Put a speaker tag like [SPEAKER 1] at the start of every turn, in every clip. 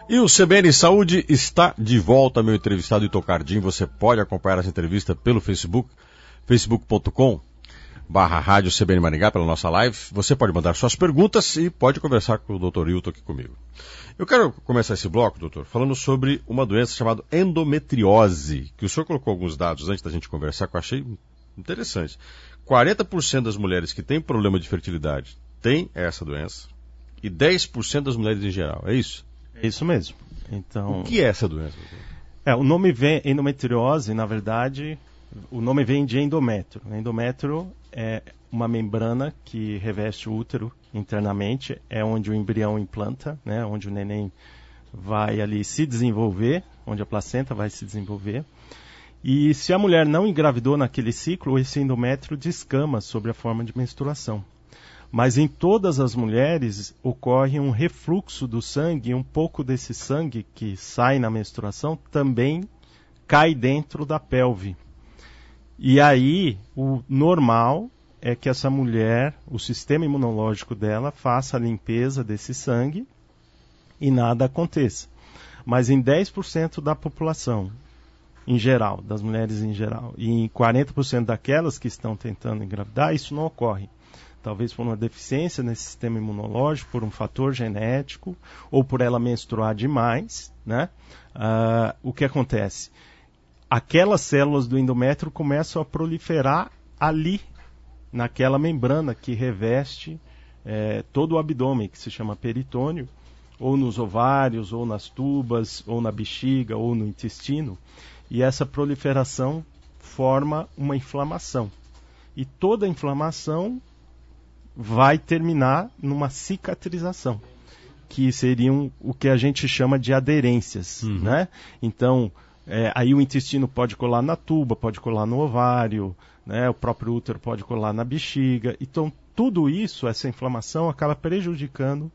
[SPEAKER 1] E o CBN Saúde está de volta, meu entrevistado Ito Cardim. Você pode acompanhar essa entrevista pelo Facebook, facebook.com/rádio CBN Maringá, pela nossa live. Você pode mandar suas perguntas e pode conversar com o Dr. Hilton aqui comigo. Eu quero começar esse bloco, doutor, falando sobre uma doença chamada endometriose, que o senhor colocou alguns dados antes da gente conversar, que eu achei interessante. 40% das mulheres que têm problema de fertilidade têm essa doença e 10% das mulheres em geral, é isso?
[SPEAKER 2] É isso mesmo. Então,
[SPEAKER 1] o que é essa doença?
[SPEAKER 2] O nome vem, endometriose, na verdade, o nome vem de endométrio. Endométrio é uma membrana que reveste o útero internamente, é onde o embrião implanta, né, onde o neném vai ali se desenvolver, onde a placenta vai se desenvolver. E se a mulher não engravidou naquele ciclo, esse endométrio descama sobre a forma de menstruação. Mas em todas as mulheres ocorre um refluxo do sangue, e um pouco desse sangue que sai na menstruação também cai dentro da pelve. E aí, o normal é que essa mulher, o sistema imunológico dela, faça a limpeza desse sangue e nada aconteça. Mas em 10% da população, em geral, das mulheres em geral, e em 40% daquelas que estão tentando engravidar, isso não ocorre. Talvez por uma deficiência nesse sistema imunológico, por um fator genético, ou por ela menstruar demais, né? O que acontece? Aquelas células do endométrio começam a proliferar ali, naquela membrana que reveste todo o abdômen, que se chama peritônio, ou nos ovários, ou nas tubas, ou na bexiga, ou no intestino. E essa proliferação forma uma inflamação. E toda inflamação vai terminar numa cicatrização, que seriam o que a gente chama de aderências, né? Então, aí o intestino pode colar na tuba, pode colar no ovário, né? O próprio útero pode colar na bexiga. Então, tudo isso, essa inflamação, acaba prejudicando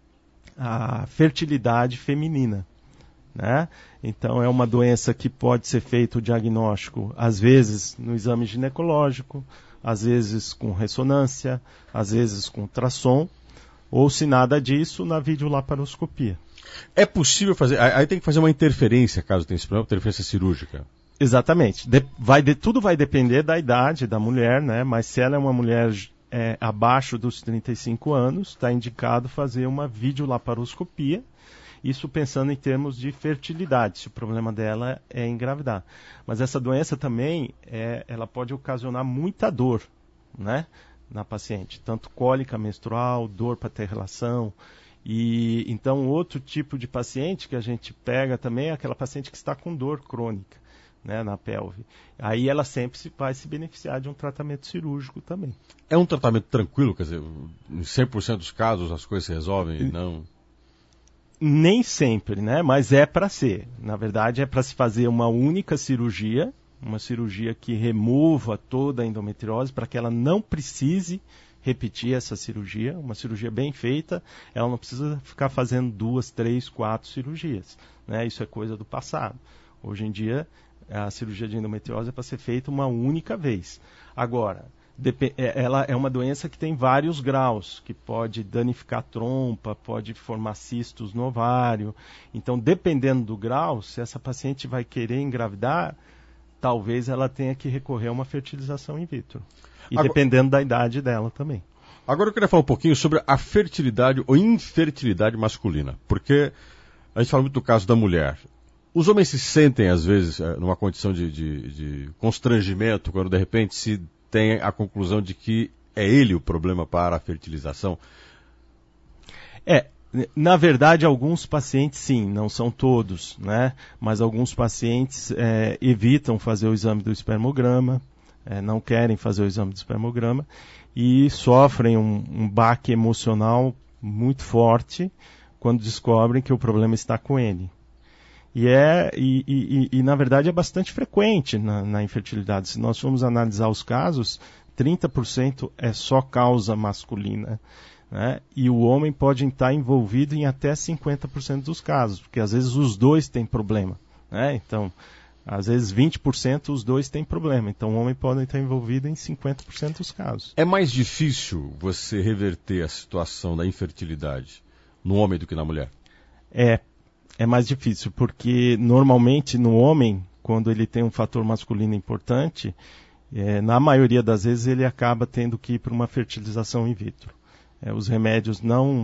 [SPEAKER 2] a fertilidade feminina, né? Então, é uma doença que pode ser feito o diagnóstico, às vezes, no exame ginecológico, às vezes com ressonância, às vezes com ultrassom, ou se nada disso, na videolaparoscopia.
[SPEAKER 1] É possível fazer, aí tem que fazer uma interferência, caso tenha esse problema, interferência cirúrgica.
[SPEAKER 2] Exatamente. Tudo vai depender da idade da mulher, né? Mas se ela é uma mulher abaixo dos 35 anos, está indicado fazer uma videolaparoscopia. Isso pensando em termos de fertilidade, se o problema dela é engravidar. Mas essa doença também, ela pode ocasionar muita dor, né, na paciente. Tanto cólica menstrual, dor para ter relação. E então outro tipo de paciente que a gente pega também é aquela paciente que está com dor crônica, né, na pelve. Aí ela sempre vai se beneficiar de um tratamento cirúrgico também.
[SPEAKER 1] É um tratamento tranquilo? Quer dizer, em 100% dos casos as coisas se resolvem e não...
[SPEAKER 2] Nem sempre, né? Mas é para ser. Na verdade, é para se fazer uma única cirurgia, uma cirurgia que remova toda a endometriose, para que ela não precise repetir essa cirurgia. Uma cirurgia bem feita, ela não precisa ficar fazendo 2, 3, 4 cirurgias, né? Isso é coisa do passado. Hoje em dia, a cirurgia de endometriose é para ser feita uma única vez. Agora, ela é uma doença que tem vários graus, que pode danificar a trompa, pode formar cistos no ovário. Então, dependendo do grau, se essa paciente vai querer engravidar, talvez ela tenha que recorrer a uma fertilização in vitro. E dependendo da idade dela também.
[SPEAKER 1] Agora eu queria falar um pouquinho sobre a fertilidade ou infertilidade masculina, porque a gente fala muito do caso da mulher. Os homens se sentem, às vezes, numa condição de constrangimento, quando de repente se tem a conclusão de que é ele o problema para a fertilização?
[SPEAKER 2] Na verdade, alguns pacientes sim, não são todos, né? Mas alguns pacientes evitam fazer o exame do espermograma, não querem fazer o exame do espermograma e sofrem um baque emocional muito forte quando descobrem que o problema está com ele. E na verdade é bastante frequente na infertilidade. Se nós formos analisar os casos, 30% é só causa masculina, né? E o homem pode estar envolvido em até 50% dos casos, porque às vezes os dois têm problema, né? Então, às vezes 20% os dois têm problema. Então o homem pode estar envolvido em 50% dos casos.
[SPEAKER 1] É mais difícil você reverter a situação da infertilidade no homem do que na mulher?
[SPEAKER 2] É mais difícil, porque normalmente no homem, quando ele tem um fator masculino importante, na maioria das vezes ele acaba tendo que ir para uma fertilização in vitro. Os remédios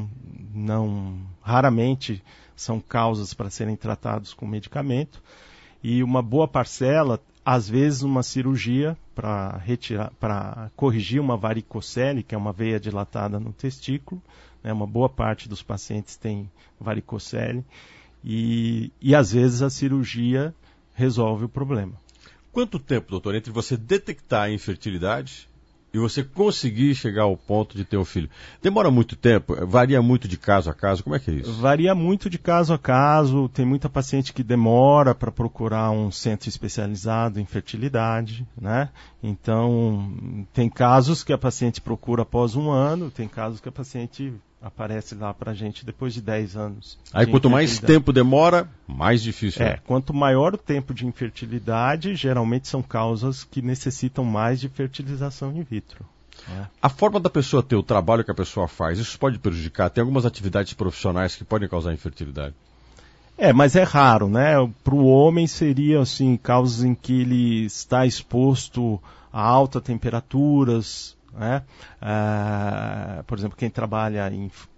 [SPEAKER 2] raramente são causas para serem tratados com medicamento, e uma boa parcela, às vezes uma cirurgia para corrigir uma varicocele, que é uma veia dilatada no testículo, né? Uma boa parte dos pacientes tem varicocele, e às vezes a cirurgia resolve o problema.
[SPEAKER 1] Quanto tempo, doutor, entre você detectar a infertilidade e você conseguir chegar ao ponto de ter um filho? Demora muito tempo? Varia muito de caso a caso? Como é que é isso?
[SPEAKER 2] Varia muito de caso a caso. Tem muita paciente que demora para procurar um centro especializado em fertilidade, né? Então, tem casos que a paciente procura após 1 ano, tem casos que a paciente aparece lá para a gente depois de 10 anos.
[SPEAKER 1] Aí quanto mais tempo demora, mais difícil.
[SPEAKER 2] Quanto maior o tempo de infertilidade, geralmente são causas que necessitam mais de fertilização in vitro.
[SPEAKER 1] A forma da pessoa ter o trabalho que a pessoa faz, isso pode prejudicar? Tem algumas atividades profissionais que podem causar infertilidade?
[SPEAKER 2] Mas é raro, né? Para o homem seria assim, causas em que ele está exposto a altas temperaturas, né? Por exemplo, quem trabalha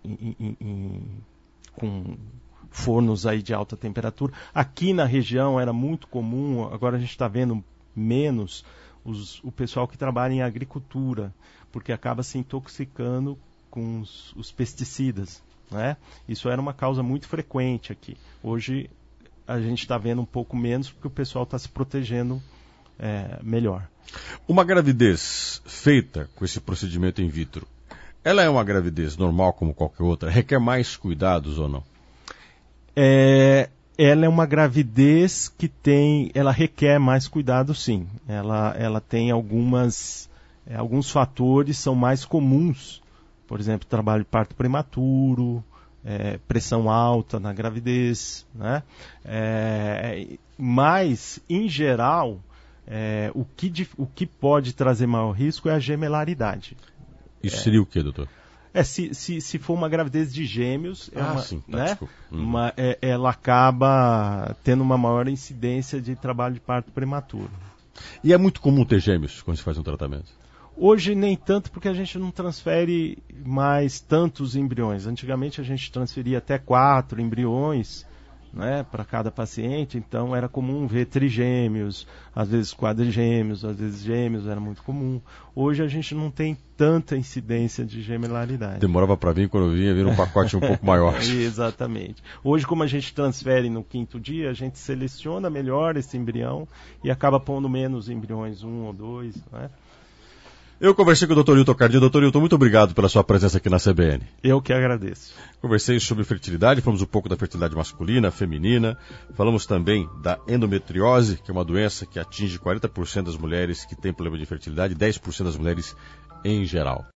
[SPEAKER 2] com fornos aí de alta temperatura. Aqui na região era muito comum, agora a gente está vendo menos o pessoal que trabalha em agricultura, porque acaba se intoxicando com os pesticidas, né? Isso era uma causa muito frequente aqui. Hoje a gente está vendo um pouco menos porque o pessoal está se protegendo melhor.
[SPEAKER 1] Uma gravidez feita com esse procedimento in vitro, ela é uma gravidez normal como qualquer outra? Requer mais cuidados ou não?
[SPEAKER 2] Ela é uma gravidez que ela requer mais cuidado, sim. Ela tem alguns fatores são mais comuns. Por exemplo, trabalho de parto prematuro, pressão alta na gravidez, né? Mas, em geral, o que pode trazer maior risco é a gemelaridade.
[SPEAKER 1] Isso seria o quê, doutor?
[SPEAKER 2] Se for uma gravidez de gêmeos,
[SPEAKER 1] sim, tá,
[SPEAKER 2] né?
[SPEAKER 1] Uhum.
[SPEAKER 2] Ela acaba tendo uma maior incidência de trabalho de parto prematuro.
[SPEAKER 1] E é muito comum ter gêmeos quando se faz um tratamento?
[SPEAKER 2] Hoje nem tanto, porque a gente não transfere mais tantos embriões. Antigamente a gente transferia até 4 embriões, né, para cada paciente, então era comum ver trigêmeos, às vezes quadrigêmeos, às vezes gêmeos, era muito comum. Hoje a gente não tem tanta incidência de gemelaridade.
[SPEAKER 1] Demorava para vir, quando vinha, vira um pacote um pouco maior.
[SPEAKER 2] Exatamente. Hoje, como a gente transfere no 5º dia, a gente seleciona melhor esse embrião e acaba pondo menos embriões, 1 ou 2, né?
[SPEAKER 1] Eu conversei com o Dr. Hilton Cardinho. Dr. Hilton, muito obrigado pela sua presença aqui na CBN.
[SPEAKER 2] Eu que agradeço.
[SPEAKER 1] Conversei sobre fertilidade, falamos um pouco da fertilidade masculina, feminina, falamos também da endometriose, que é uma doença que atinge 40% das mulheres que têm problema de fertilidade e 10% das mulheres em geral.